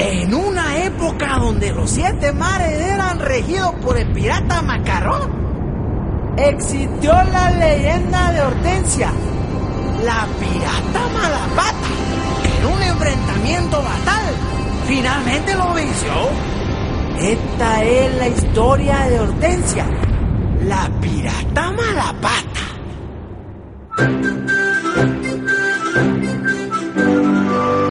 En una época donde los 7 mares eran regidos por el pirata Macarrón, existió la leyenda de Hortensia, la pirata Malapata, que en un enfrentamiento fatal finalmente lo venció. Esta es la historia de Hortensia, la pirata Malapata.